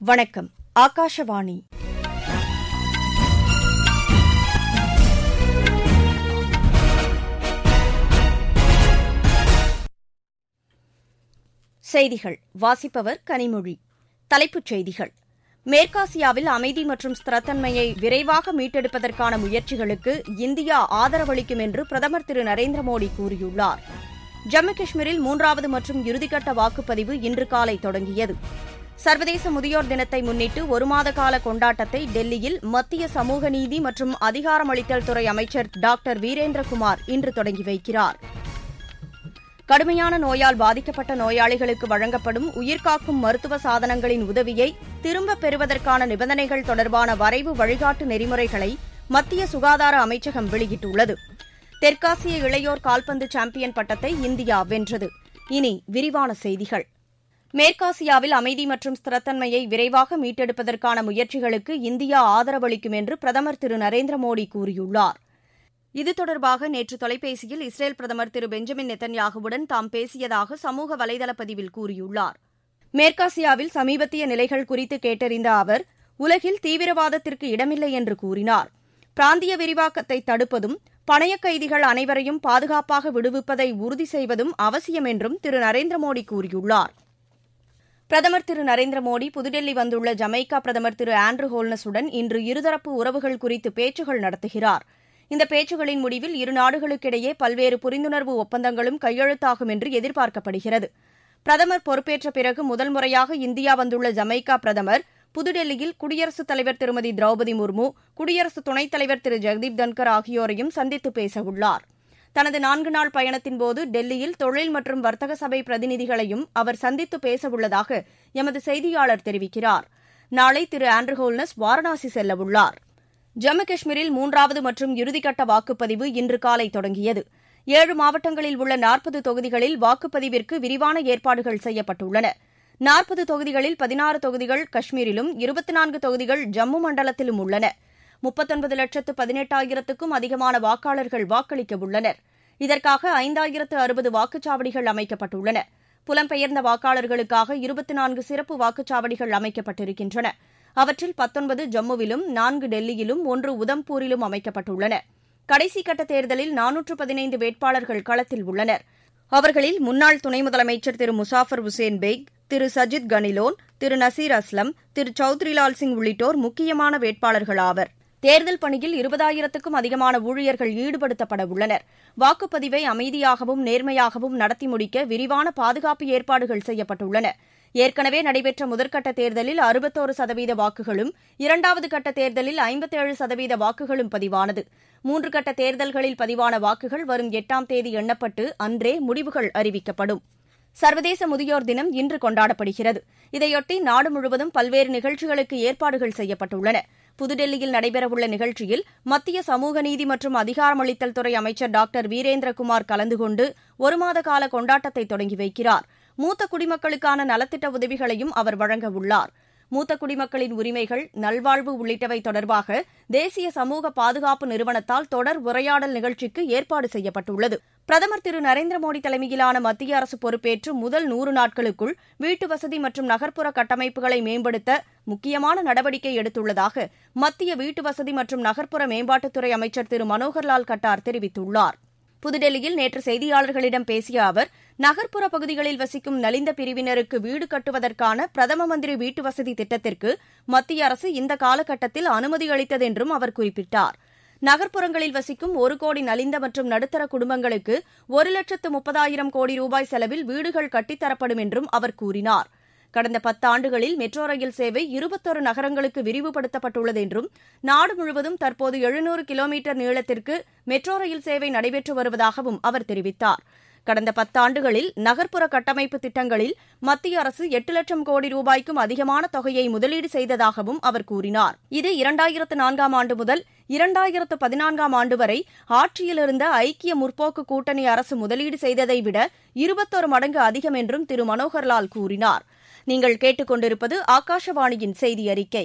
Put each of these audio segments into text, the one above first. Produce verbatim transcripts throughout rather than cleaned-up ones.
வணக்கம். ஆகாஷவாணி. செய்திகள் வாசிப்பவர் கனிமொழி. தலைப்புச் செய்திகள். மேற்காசியாவில் அமைதி மற்றும் ஸ்திரத்தன்மையை விரைவாக மீட்டெடுப்பதற்கான முயற்சிகளுக்கு இந்தியா ஆதரவளிக்கும் என்று பிரதமர் திரு நரேந்திர மோடி கூறியுள்ளார். ஜம்மு காஷ்மீரில் மூன்றாவது மற்றும் இறுதிக்கட்ட வாக்குப்பதிவு இன்று காலை தொடங்கியது. சர்வதேச முதியோர் தினத்தை முன்னிட்டு ஒரு மாத கால கொண்டாட்டத்தை டெல்லியில் மத்திய சமூக நீதி மற்றும் அதிகாரமளித்தல் துறை அமைச்சர் டாக்டர் வீரேந்திரகுமார் இன்று தொடங்கி வைக்கிறார். கடுமையான நோயால் பாதிக்கப்பட்ட நோயாளிகளுக்கு வழங்கப்படும் உயிர்காக்கும் மருத்துவ சாதனங்களின் உதவியை திரும்பப் பெறுவதற்கான நிபந்தனைகள் தொடர்பான வரைவு வழிகாட்டு நெறிமுறைகளை மத்திய சுகாதார அமைச்சகம் வெளியிட்டுள்ளது. தெற்காசிய இளையோர் கால்பந்து சாம்பியன் பட்டத்தை இந்தியா வென்றது. இனி விரிவான செய்திகள். மேற்காசியாவில் அமைதி மற்றும் ஸ்திரத்தன்மையை விரைவாக மீட்டெடுப்பதற்கான முயற்சிகளுக்கு இந்தியா ஆதரவளிக்கும் என்று பிரதமர் திரு நரேந்திர மோடி கூறியுள்ளார். இது தொடர்பாக நேற்று தொலைபேசியில் இஸ்ரேல் பிரதமர் திரு பெஞ்சமின் நெத்தன்யாகுவுடன் தாம் பேசியதாக சமூக வலைதள பதிவில் கூறியுள்ளார். மேற்காசியாவில் சமீபத்திய நிலைகள் குறித்து கேட்டறிந்த அவர் உலகில் தீவிரவாதத்திற்கு இடமில்லை என்று கூறினார். பிராந்திய விரிவாக்கத்தை தடுப்பதும் பணைய கைதிகள் அனைவரையும் பாதுகாப்பாக விடுவிப்பதை உறுதி செய்வதும் அவசியம் என்றும் திரு நரேந்திர மோடி கூறியுள்ளார். பிரதமர் திரு நரேந்திர மோடி புதுடெல்லி வந்துள்ள ஜமைக்கா பிரதமர் திரு ஆண்ட்ரூ ஹோல்னஸுடன் இன்று இருதரப்பு உறவுகள் குறித்து பேச்சுகள் நடத்துகிறார். இந்த பேச்சுகளின் முடிவில் இரு நாடுகளுக்கிடையே பல்வேறு புரிந்துணர்வு ஒப்பந்தங்களும் கையெழுத்தாகும் என்று எதிர்பார்க்கப்படுகிறது. பிரதமர் பொறுப்பேற்ற பிறகு முதல் முறையாக இந்தியா வந்துள்ள ஜமைக்கா பிரதமர் புதுடெல்லியில் குடியரசுத் தலைவர் திருமதி திரௌபதி முர்மு, குடியரசு துணைத் தலைவர் திரு ஜெகதீப் தன்கர் ஆகியோரையும் சந்தித்து பேசவுள்ளார். தனது நான்கு நாள் பயணத்தின்போது டெல்லியில் தொழில் மற்றும் வர்த்தக சபை பிரதிநிதிகளையும் அவர் சந்தித்து பேசவுள்ளதாக எமது செய்தியாளர் தெரிவிக்கிறார். நாளை திரு ஆண்ட்ரூ ஹோல்னஸ் வாரணாசி செல்லவுள்ளார். ஜம்மு காஷ்மீரில் மூன்றாவது மற்றும் இறுதிக்கட்ட வாக்குப்பதிவு இன்று காலை தொடங்கியது. ஏழு மாவட்டங்களில் உள்ள நாற்பது தொகுதிகளில் வாக்குப்பதிவிற்கு விரிவான ஏற்பாடுகள் செய்யப்பட்டுள்ளன. நாற்பது தொகுதிகளில் பதினாறு தொகுதிகள் காஷ்மீரிலும் இருபத்தி நான்கு தொகுதிகள் ஜம்மு மண்டலத்திலும் உள்ளன. முப்பத்தொன்பது லட்சத்து பதினெட்டாயிரத்துக்கும் அதிகமான வாக்காளர்கள் வாக்களிக்க உள்ளனர். இதற்காக ஐந்தாயிரத்து அறுபது வாக்குச்சாவடிகள் அமைக்கப்பட்டுள்ளன. புலம்பெயர்ந்த வாக்காளர்களுக்காக இருபத்தி நான்கு சிறப்பு வாக்குச்சாவடிகள் அமைக்கப்பட்டிருக்கின்றன. அவற்றில் பத்தொன்பது ஜம்முவிலும், நான்கு டெல்லியிலும், ஒன்று உதம்பூரிலும் அமைக்கப்பட்டுள்ளன. கடைசி கட்ட தேர்தலில் நானூற்று பதினைந்து வேட்பாளர்கள் களத்தில் உள்ளனர். அவர்களில் முன்னாள் துணை முதலமைச்சர் திரு முசாஃபர் உசேன் பெய்க், திரு சஜித் கனிலோன், திரு நசீர் அஸ்லம், திரு சௌத்ரிலால் சிங் உள்ளிட்டோர் முக்கியமான வேட்பாளர்கள் ஆவர். தேர்தல் பணியில் இருபதாயிரத்துக்கும் அதிகமான ஊழியர்கள் ஈடுபடுத்தப்பட உள்ளனர். வாக்குப்பதிவை அமைதியாகவும் நேர்மையாகவும் நடத்தி முடிக்க விரிவான பாதுகாப்பு ஏற்பாடுகள் செய்யப்பட்டுள்ளன. ஏற்கனவே நடைபெற்ற முதற்கட்ட தேர்தலில் அறுபத்தோரு சதவீத வாக்குகளும், இரண்டாவது கட்ட தேர்தலில் ஐம்பத்தேழு சதவீத வாக்குகளும் பதிவானது. மூன்று கட்ட தேர்தல்களில் பதிவான வாக்குகள் வரும் எட்டாம் தேதி எண்ணப்பட்டு அன்றே முடிவுகள் அறிவிக்கப்படும். சர்வதேச முதியோர் தினம் இன்று கொண்டாடப்படுகிறது. இதையொட்டி நாடு முழுவதும் பல்வேறு நிகழ்ச்சிகளுக்கு ஏற்பாடுகள் செய்யப்பட்டுள்ளன. புதுடெல்லியில் நடைபெறவுள்ள நிகழ்ச்சியில் மத்திய சமூக நீதி மற்றும் அதிகாரமளித்தல் துறை அமைச்சர் டாக்டர் வீரேந்திரகுமார் கலந்து கொண்டு ஒரு மாத கால கொண்டாட்டத்தை தொடங்கி வைக்கிறார். மூத்த குடிமக்களுக்கான நலத்திட்ட உதவிகளையும் அவர் வழங்க உள்ளார். மூத்த குடிமக்களின் உரிமைகள், நல்வாழ்வு உள்ளிட்டவை தொடர்பாக தேசிய சமூக பாதுகாப்பு நிறுவனத்தால் தொடர் உரையாடல் நிகழ்ச்சிக்கு ஏற்பாடு செய்யப்பட்டுள்ளது. பிரதமர் திரு நரேந்திர மோடி தலைமையிலான மத்திய அரசு பொறுப்பேற்று முதல் நூறு நாட்களுக்குள் வீட்டு வசதி மற்றும் நகர்ப்புற கட்டமைப்புகளை மேம்படுத்த முக்கியமான நடவடிக்கை எடுத்துள்ளதாக மத்திய வீட்டு வசதி மற்றும் நகர்ப்புற மேம்பாட்டுத்துறை அமைச்சர் திரு மனோகர்லால் கட்டார் தெரிவித்துள்ளார். புதுடெல்லியில் நேற்று செய்தியாளர்களிடம் பேசிய அவர், நகர்ப்புற பகுதிகளில் வசிக்கும் நலிந்த பிரிவினருக்கு வீடு கட்டுவதற்கான பிரதம மந்திரி வீட்டு வசதி திட்டத்திற்கு மத்திய அரசு இந்த காலகட்டத்தில் அனுமதி அளித்தது என்றும் அவர் குறிப்பிட்டார். நகர்ப்புறங்களில் வசிக்கும் ஒரு கோடி நலிந்த மற்றும் நடுத்தர குடும்பங்களுக்கு ஒரு லட்சத்து முப்பதாயிரம் கோடி ரூபாய் செலவில் வீடுகள் கட்டித்தரப்படும் என்றும் அவர் கூறினார். கடந்த பத்தாண்டுகளில் மெட்ரோ ரயில் சேவை இருபத்தொரு நகரங்களுக்கு விரிவுபடுத்தப்பட்டுள்ளது என்றும், நாடு முழுவதும் தற்போது எழுநூறு கிலோமீட்டர் நீளத்திற்கு மெட்ரோ ரயில் சேவை நடைபெற்று வருவதாகவும் அவர் தெரிவித்தார். கடந்த பத்தாண்டுகளில் நகர்ப்புற கட்டமைப்பு திட்டங்களில் மத்திய அரசு எட்டு லட்சம் கோடி ரூபாய்க்கும் அதிகமான தொகையை முதலீடு செய்ததாகவும் அவர் கூறினார். இது இரண்டாயிரத்து நான்காம் ஆண்டு முதல் இரண்டாயிரத்து பதினான்காம் ஆண்டு வரை ஆட்சியிலிருந்த ஐக்கிய முற்போக்கு கூட்டணி அரசு முதலீடு செய்ததை விட இருபத்தொரு மடங்கு அதிகம் என்றும் திரு மனோகர்லால் கூறினார். நீங்கள் கேட்டுக் கொண்டிருப்பது ஆகாஷவாணியின் செய்தி அறிக்கை.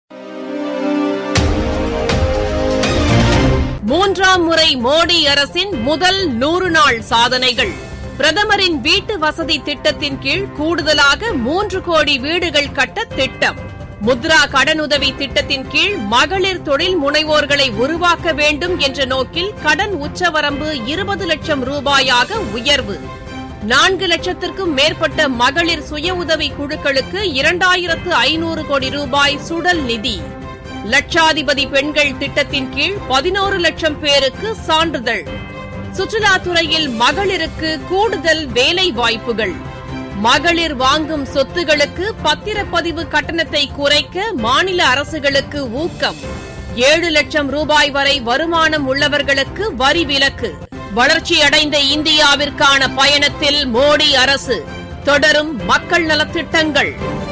மூன்றாம் முறை மோடி அரசின் முதல் நூறு நாள் சாதனைகள். பிரதமரின் வீட்டு வசதி திட்டத்தின் கீழ் கூடுதலாக மூன்று கோடி வீடுகள் கட்ட திட்டம். முத்ரா கடனுதவி திட்டத்தின் கீழ் மகளிர் தொழில் முனைவோர்களை உருவாக்க வேண்டும் என்ற நோக்கில் கடன் உச்சவரம்பு இருபது லட்சம் ரூபாயாக உயர்வு. நான்கு லட்சத்திற்கும் மேற்பட்ட மகளிர் சுய உதவி குழுக்களுக்கு இரண்டாயிரத்து ஐநூறு கோடி ரூபாய் சுடல் நிதி. லட்சாதிபதி பெண்கள் திட்டத்தின் கீழ் பதினோரு லட்சம் பேருக்கு சான்றிதழ். சுற்றுலாத்துறையில் மகளிருக்கு கூடுதல் வேலை வாய்ப்புகள். மகளிர் வாங்கும் சொத்துகளுக்கு பத்திரப்பதிவு கட்டணத்தை குறைக்க மாநில அரசுகளுக்கு ஊக்கம். ஏழு லட்சம் ரூபாய் வரை வருமானம் உள்ளவர்களுக்கு வரி விலக்கு. வளர்ச்சியடைந்த இந்தியாவிற்கான பயணத்தில் மோடி அரசு. தொடரும் மக்கள் நலத்திட்டங்கள்.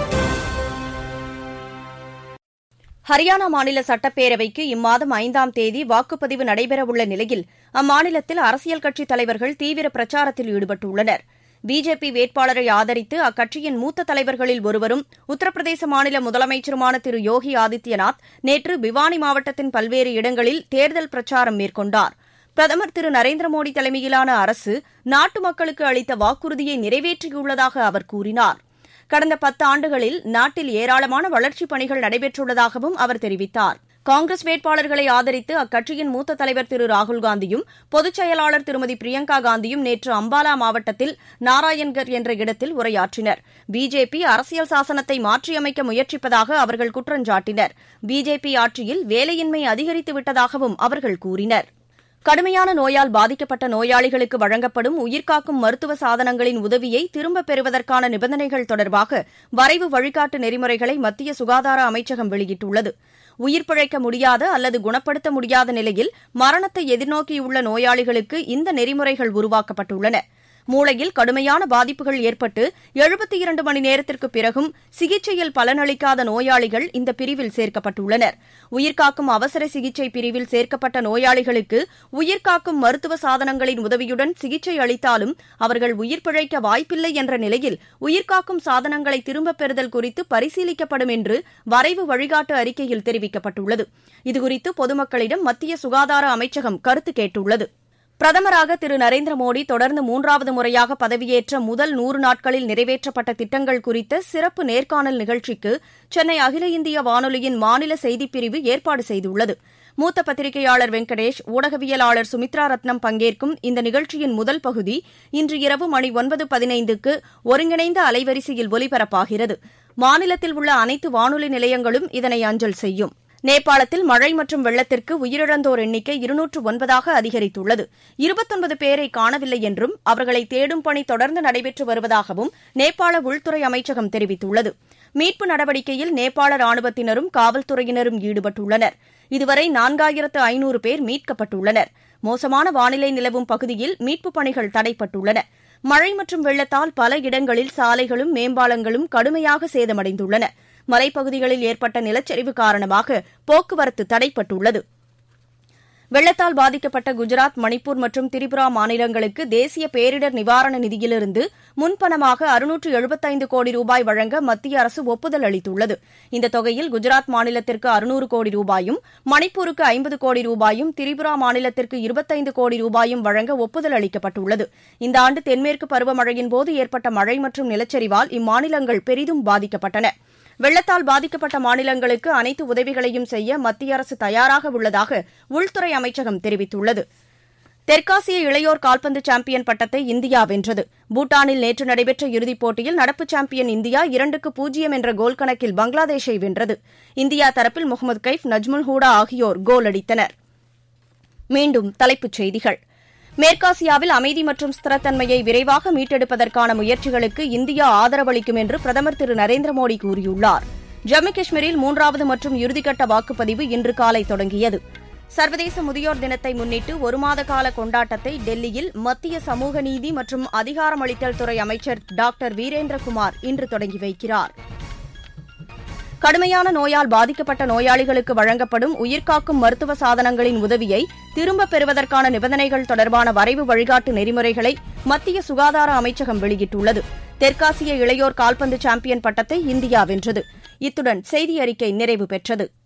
ஹரியானா மாநில சட்டப்பேரவைக்கு இம்மாதம் ஐந்தாம் தேதி வாக்குப்பதிவு நடைபெறவுள்ள நிலையில் அம்மாநிலத்தில் அரசியல் கட்சித் தலைவர்கள் தீவிர பிரச்சாரத்தில் ஈடுபட்டுள்ளனர். பிஜேபி வேட்பாளரை ஆதரித்து அக்கட்சியின் மூத்த தலைவர்களில் ஒருவரும் உத்தரப்பிரதேச மாநில முதலமைச்சருமான திரு யோகி ஆதித்யநாத் நேற்று பிவானி மாவட்டத்தின் பல்வேறு இடங்களில் தேர்தல் பிரச்சாரம் மேற்கொண்டார். பிரதமர் திரு நரேந்திர மோடி தலைமையிலான அரசு நாட்டு மக்களுக்கு அளித்த வாக்குறுதியை நிறைவேற்றியுள்ளதாக அவர் கூறினார். கடந்த பத்து ஆண்டுகளில் நாட்டில் ஏராளமான வளர்ச்சிப் பணிகள் நடைபெற்றுள்ளதாகவும் அவர் தெரிவித்தார். காங்கிரஸ் வேட்பாளர்களை ஆதரித்து அக்கட்சியின் மூத்த தலைவர் திரு ராகுல்காந்தியும் பொதுச் செயலாளர் திருமதி பிரியங்கா காந்தியும் நேற்று அம்பாலா மாவட்டத்தில் நாராயண்கர் என்ற இடத்தில் உரையாற்றினர். பிஜேபி அரசியல் சாசனத்தை மாற்றியமைக்க முயற்சிப்பதாக அவர்கள் குற்றஞ்சாட்டினர். பிஜேபி ஆட்சியில் வேலையின்மை அதிகரித்துவிட்டதாகவும் அவர்கள் கூறினர். கடுமையான நோயால் பாதிக்கப்பட்ட நோயாளிகளுக்கு வழங்கப்படும் உயிர்காக்கும் மருத்துவ சாதனங்களின் உதவியை திரும்பப் பெறுவதற்கான நிபந்தனைகள் தொடர்பாக வரைவு வழிகாட்டு நெறிமுறைகளை மத்திய சுகாதார அமைச்சகம் வெளியிட்டுள்ளது. உயிர் பிழைக்க முடியாத அல்லது குணப்படுத்த முடியாத நிலையில் மரணத்தை எதிர்நோக்கியுள்ள நோயாளிகளுக்கு இந்த நெறிமுறைகள் உருவாக்கப்பட்டுள்ளன. மூளையில் கடுமையான பாதிப்புகள் ஏற்பட்டு எழுபத்தி இரண்டு மணி நேரத்திற்கு பிறகும் சிகிச்சையில் பலனளிக்காத நோயாளிகள் இந்த பிரிவில் சேர்க்கப்பட்டுள்ளனர். உயிர்காக்கும் அவசர சிகிச்சை பிரிவில் சேர்க்கப்பட்ட நோயாளிகளுக்கு உயிர்காக்கும் மருத்துவ சாதனங்களின் உதவியுடன் சிகிச்சை அளித்தாலும் அவர்கள் உயிர் பிழைக்க வாய்ப்பில்லை என்ற நிலையில் உயிர்காக்கும் சாதனங்களை திரும்பப் பெறுதல் குறித்து பரிசீலிக்கப்படும் என்று வரைவு வழிகாட்டு அறிக்கையில் தெரிவிக்கப்பட்டுள்ளது. இதுகுறித்து பொதுமக்களிடம் மத்திய சுகாதார அமைச்சகம் கருத்து கேட்டுள்ளது. பிரதமராக திரு நரேந்திர மோடி தொடர்ந்து மூன்றாவது முறையாக பதவியேற்ற முதல் நூறு நாட்களில் நிறைவேற்றப்பட்ட திட்டங்கள் குறித்த சிறப்பு நேர்காணல் நிகழ்ச்சிக்கு சென்னை அகில இந்திய வானொலியின் மாநில செய்திப்பிரிவு ஏற்பாடு செய்துள்ளது. மூத்த பத்திரிகையாளர் வெங்கடேஷ், ஊடகவியலாளர் சுமித்ரா ரத்னம் பங்கேற்கும் இந்த நிகழ்ச்சியின் முதல் பகுதி இன்று இரவு மணி ஒன்பது பதினைந்துக்கு ஒருங்கிணைந்த அலைவரிசையில் ஒலிபரப்பாகிறது. மாநிலத்தில் உள்ள அனைத்து வானொலி நிலையங்களும் இதனை அஞ்சல் செய்யும். நேபாளத்தில் மழை மற்றும் வெள்ளத்திற்கு உயிரிழந்தோர் எண்ணிக்கை இருநூற்று ஒன்பதாக அதிகரித்துள்ளது. இருபத்தொன்பது பேரை காணவில்லை என்றும் அவர்களை தேடும் பணி தொடர்ந்து நடைபெற்று வருவதாகவும் நேபாள உள்துறை அமைச்சகம் தெரிவித்துள்ளது. மீட்பு நடவடிக்கையில் நேபாள ராணுவத்தினரும் காவல்துறையினரும் ஈடுபட்டுள்ளனர். இதுவரை நான்காயிரத்து ஐநூறு பேர் மீட்கப்பட்டுள்ளனர். மோசமான வானிலை நிலவும் பகுதியில் மீட்புப் பணிகள் தடைப்பட்டுள்ளன. மழை மற்றும் வெள்ளத்தால் பல இடங்களில் சாலைகளும் மேம்பாலங்களும் கடுமையாக சேதமடைந்துள்ளன. மலைப்பகுதிகளில் ஏற்பட்ட நிலச்சரிவு காரணமாக போக்குவரத்து தடைப்பட்டுள்ளது. வெள்ளத்தால் பாதிக்கப்பட்ட குஜராத், மணிப்பூர் மற்றும் திரிபுரா மாநிலங்களுக்கு தேசிய பேரிடர் நிவாரண நிதியிலிருந்து முன்பணமாக அறுநூற்று எழுபத்தைந்து கோடி ரூபாய் வழங்க மத்திய அரசு ஒப்புதல் அளித்துள்ளது. இந்த தொகையில் குஜராத் மாநிலத்திற்கு அறுநூறு கோடி ரூபாயும், மணிப்பூருக்கு ஐம்பது கோடி ரூபாயும், திரிபுரா மாநிலத்திற்கு இருபத்தைந்து கோடி ரூபாயும் வழங்க ஒப்புதல் அளிக்கப்பட்டுள்ளது. இந்த ஆண்டு தென்மேற்கு பருவமழையின்போது ஏற்பட்ட மழை மற்றும் நிலச்சரிவால் இம்மாநிலங்கள் பெரிதும் பாதிக்கப்பட்டன. வெள்ளத்தால் பாதிக்கப்பட்ட மாநிலங்களுக்கு அனைத்து உதவிகளையும் செய்ய மத்திய அரசு தயாராக உள்ளதாக உள்துறை அமைச்சகம் தெரிவித்துள்ளது. தெற்காசிய இளையோர் கால்பந்து சாம்பியன் பட்டத்தை இந்தியா வென்றது. பூட்டானில் நேற்று நடைபெற்ற இறுதிப் போட்டியில் நடப்பு சாம்பியன் இந்தியா இரண்டுக்கு பூஜ்ஜியம் என்ற கோல் கணக்கில் பங்களாதேஷை வென்றது. இந்தியா தரப்பில் முகமது கைஃப், நஜ்முல் ஹூடா ஆகியோர் கோல் அடித்தனர். மீண்டும் தலைப்புச் செய்திகள். மேற்காசியாவில் அமைதி மற்றும் ஸ்திரத்தன்மையை விரைவாக மீட்டெடுப்பதற்கான முயற்சிகளுக்கு இந்தியா ஆதரவளிக்கும் என்று பிரதமர் திரு நரேந்திர மோடி கூறியுள்ளார். ஜம்மு காஷ்மீரில் மூன்றாவது மற்றும் இறுதிக்கட்ட வாக்குப்பதிவு இன்று காலை தொடங்கியது. சர்வதேச முதியோர் தினத்தை முன்னிட்டு ஒரு மாத கால கொண்டாட்டத்தை டெல்லியில் மத்திய சமூக நீதி மற்றும் அதிகாரமளித்தல் துறை அமைச்சர் டாக்டர் வீரேந்திரகுமார் இன்று தொடங்கி வைக்கிறார். கடுமையான நோயால் பாதிக்கப்பட்ட நோயாளிகளுக்கு வழங்கப்படும் உயிர்காக்கும் மருத்துவ சாதனங்களின் உதவியை திரும்பப் பெறுவதற்கான நிபந்தனைகள் தொடர்பான வரைவு வழிகாட்டு நெறிமுறைகளை மத்திய சுகாதார அமைச்சகம் வெளியிட்டுள்ளது. தெற்காசிய இளையோர் கால்பந்து சாம்பியன் பட்டத்தை இந்தியா வென்றது. இத்துடன் செய்தி அறிக்கை நிறைவு பெற்றது.